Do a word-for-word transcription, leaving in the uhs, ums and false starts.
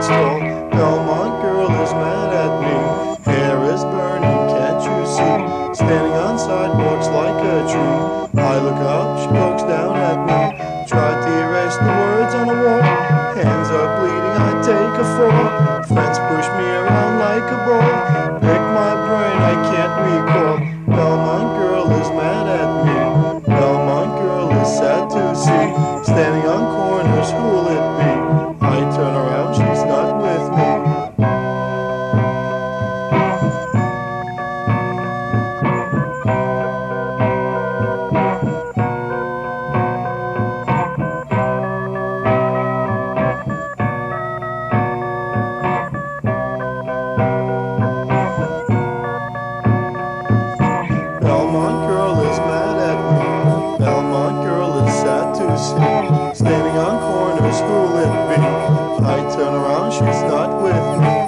tall. Belmont girl is mad at me. Hair is burning, can't you see? Standing on sidewalks like a tree. I look up, she pokes down at me. Tried to erase the words on the wall. Hands are bleeding, I take a fall. Friends push me around like a ball. Pick my brain, I can't recall. Belmont girl is mad at me. Belmont girl is sad to see. Standing on corners, who'll it be? I turn around, she's not with me. Belmont girl is mad at me. Belmont girl is sad to see. Standing on corners, who'll it be? I turn around, she's not with me.